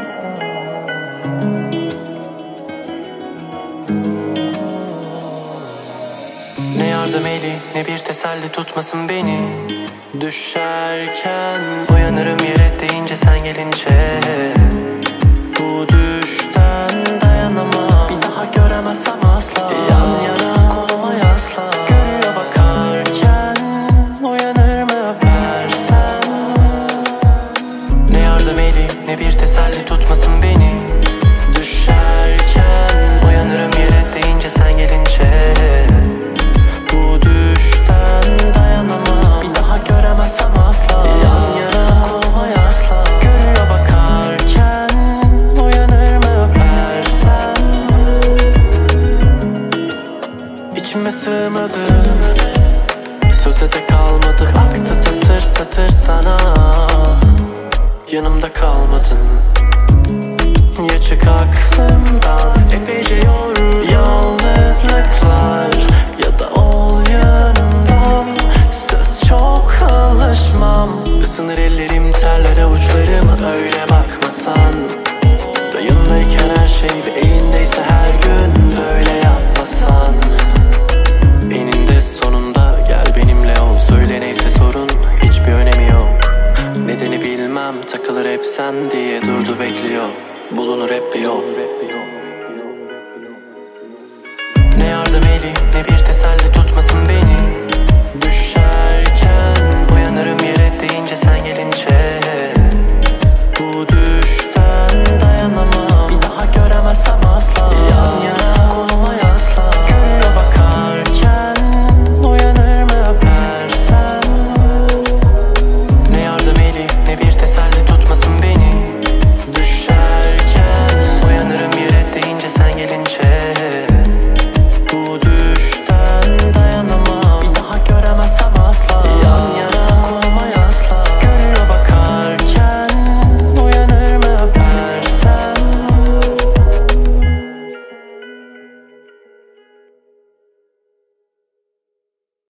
Ne yardım eli ne bir teselli tutmasın beni. Düşerken uyanırım yere deyince sen gelince. Bu düşten dayanamam, bir daha göremezsem asla. Yan yana koluma yasla, görüyor bakarken uyanır mı öpersen. Ne yardım eli ne bir teselli tutmasın beni. Düşerken uyanırım yere deyince sen gelince. Bu düşten dayanamam, bir daha göremezsem asla. Yan yana koluma yasla, görüyor bakarken uyanır mı öpersen. İçime sığmadı, söze de kalmadı. Aktı satır satır sana, yanımda kalmadın. Ya çık aklımdan epeyce yorul yalnızlıklar, ya da ol yanımda. Söz çok alışmam, ısınır ellerim terler avuçlarım. Öyle bakmasan, rayındayken her şey ve elindeyse her gün böyle yapmasan. Eninde sonunda gel benimle ol, söyle neyse sorun, hiçbir önemi yok. Nedeni bilmem, takılır hep sen diye durdu bekliyor. Bulunur hep bir yol. Ne yardım eli ne bir